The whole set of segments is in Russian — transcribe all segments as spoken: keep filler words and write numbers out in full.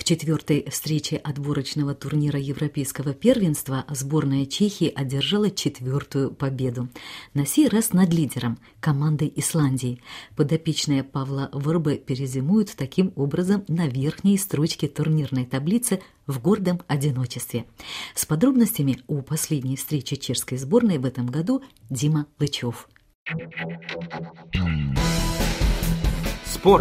четвертой встрече отборочного турнира Европейского первенства сборная Чехии одержала четвертую победу. На сей раз над лидером – командой Исландии. Подопечные Павла Вырбы перезимуют таким образом на верхней строчке турнирной таблицы в гордом одиночестве. С подробностями о последней встрече чешской сборной в этом году Дима Лычев. Спорт.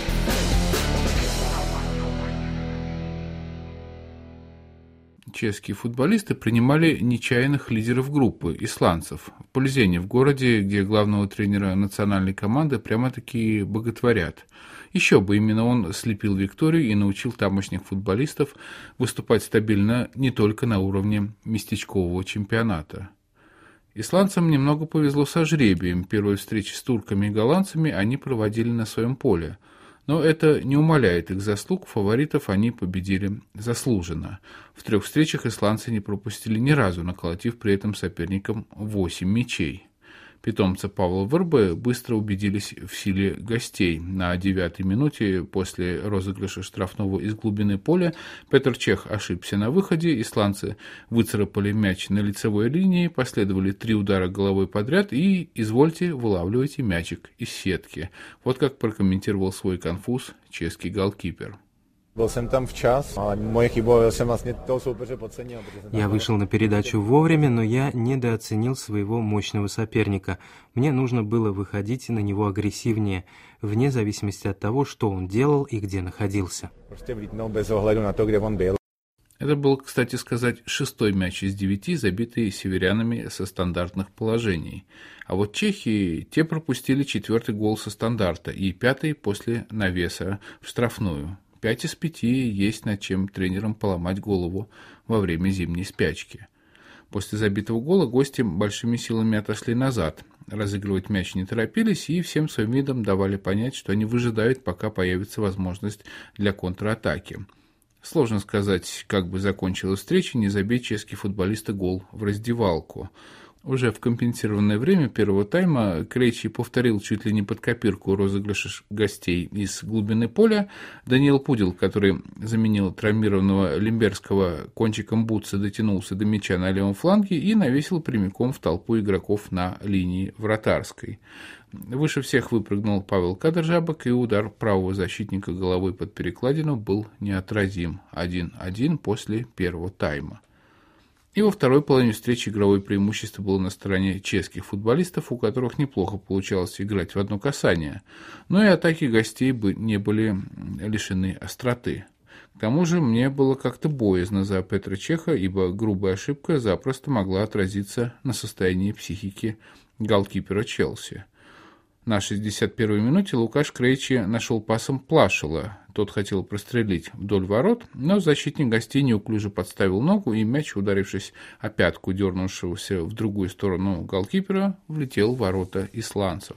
Чешские футболисты принимали нечаянных лидеров группы – исландцев. В Плзене, в городе, где главного тренера национальной команды прямо-таки боготворят. Еще бы, именно он слепил Викторию и научил тамошних футболистов выступать стабильно не только на уровне местечкового чемпионата. Исландцам немного повезло со жребием. Первые встречи с турками и голландцами они проводили на своем поле. Но это не умаляет их заслуг, фаворитов они победили заслуженно. В трех встречах исландцы не пропустили ни разу, наколотив при этом соперникам восемь мячей. Питомцы Павла Вырбы быстро убедились в силе гостей. На девятой минуте после розыгрыша штрафного из глубины поля Петр Чех ошибся на выходе, исландцы выцарапали мяч на лицевой линии, последовали три удара головой подряд и, извольте, вылавливайте мячик из сетки. Вот как прокомментировал свой конфуз чешский голкипер. Byl jsem tam včas, ale moje chyba, jsem vlastně toho soupeře podcenil. Я вышел на передачу вовремя, но я недооценил своего мощного соперника. Мне нужно было выходить на него агрессивнее, вне зависимости от того, что он делал и где находился. Prostě vlítnout bez ohledu na to, kde on byl. Это был, кстати сказать, шестой мяч из девяти, забитый северянами со стандартных положений. А вот чехи, те пропустили четвертый гол со стандарта и пятый после навеса в штрафную. Пять из пяти есть над чем тренерам поломать голову во время зимней спячки. После забитого гола гости большими силами отошли назад. Разыгрывать мяч не торопились и всем своим видом давали понять, что они выжидают, пока появится возможность для контратаки. Сложно сказать, как бы закончилась встреча, не забить чешские футболисты гол в раздевалку. Уже в компенсированное время первого тайма Крейчи повторил чуть ли не под копирку розыгрыш гостей из глубины поля. Даниил Пудил, который заменил травмированного Лимберского, кончиком бутса дотянулся до мяча на левом фланге и навесил прямиком в толпу игроков на линии вратарской. Выше всех выпрыгнул Павел Кадержабек, и удар правого защитника головой под перекладину был неотразим. один-один после первого тайма. И во второй половине встречи игровое преимущество было на стороне чешских футболистов, у которых неплохо получалось играть в одно касание. Но и атаки гостей бы не были лишены остроты. К тому же мне было как-то боязно за Петра Чеха, ибо грубая ошибка запросто могла отразиться на состоянии психики голкипера Челси. На шестьдесят первой минуте Лукаш Крейчи нашел пасом Плашела. Тот хотел прострелить вдоль ворот, но защитник гостей неуклюже подставил ногу, и мяч, ударившись о пятку дернувшегося в другую сторону голкипера, влетел в ворота исландцев.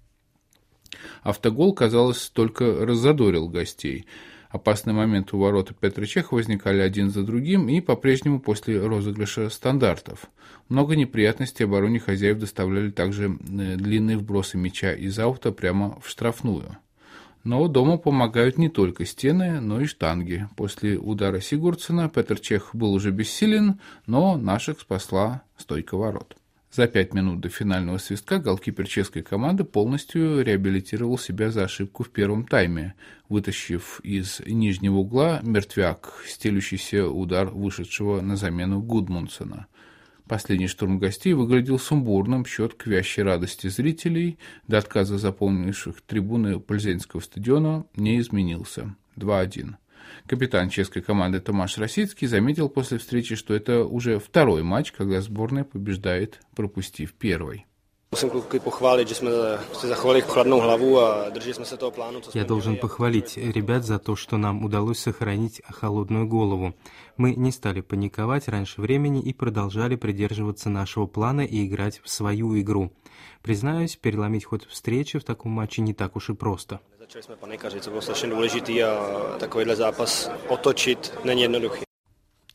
Автогол, казалось, только раззадорил гостей. Опасные моменты у ворот Петра Чеха возникали один за другим и по-прежнему после розыгрыша стандартов. Много неприятностей обороне хозяев доставляли также длинные вбросы мяча из аута прямо в штрафную. Но дома помогают не только стены, но и штанги. После удара Сигурдсена Петр Чех был уже бессилен, но наших спасла стойка ворот. За пять минут до финального свистка голкипер чешской команды полностью реабилитировал себя за ошибку в первом тайме, вытащив из нижнего угла мертвяк, стелющийся удар вышедшего на замену Гудмунсена. Последний штурм гостей выглядел сумбурным, счет к вящей радости зрителей до отказа заполнивших трибуны Плзенского стадиона не изменился. два-один. Капитан чешской команды Томаш Росицкий заметил после встречи, что это уже второй матч, когда сборная побеждает, пропустив первый. Я должен похвалить ребят за то, что нам удалось сохранить холодную голову. Мы не стали паниковать раньше времени и продолжали придерживаться нашего плана и играть в свою игру. Признаюсь, переломить ход встречи в таком матче не так уж и просто.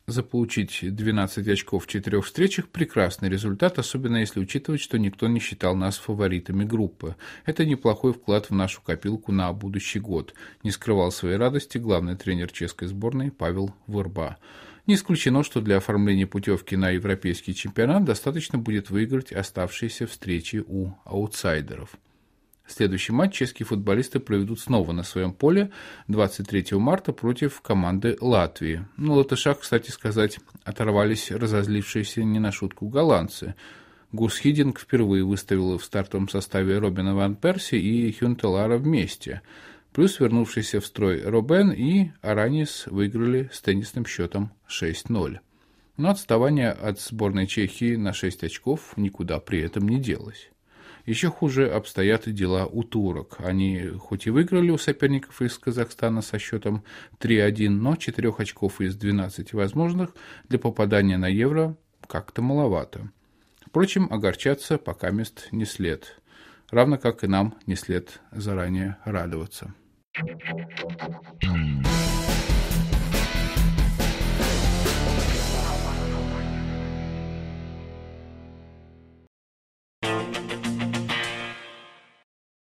Заполучить двенадцать очков в четырех встречах – прекрасный результат, особенно если учитывать, что никто не считал нас фаворитами группы. Это неплохой вклад в нашу копилку на будущий год, не скрывал своей радости главный тренер чешской сборной Павел Вырба. Не исключено, что для оформления путевки на европейский чемпионат достаточно будет выиграть оставшиеся встречи у аутсайдеров. Следующий матч чешские футболисты проведут снова на своем поле двадцать третьего марта против команды Латвии. На латышах, кстати сказать, оторвались разозлившиеся не на шутку голландцы. Гус Хидинг впервые выставил в стартовом составе Робина ван Перси и Хюнтелара вместе. Плюс вернувшийся в строй Робен и Аранис выиграли с теннисным счетом шесть ноль. Но отставание от сборной Чехии на шесть очков никуда при этом не делось. Еще хуже обстоят дела у турок. Они хоть и выиграли у соперников из Казахстана со счетом три один, но четырех очков из двенадцати возможных для попадания на Евро как-то маловато. Впрочем, огорчаться пока мест не след. Равно как и нам не след заранее радоваться.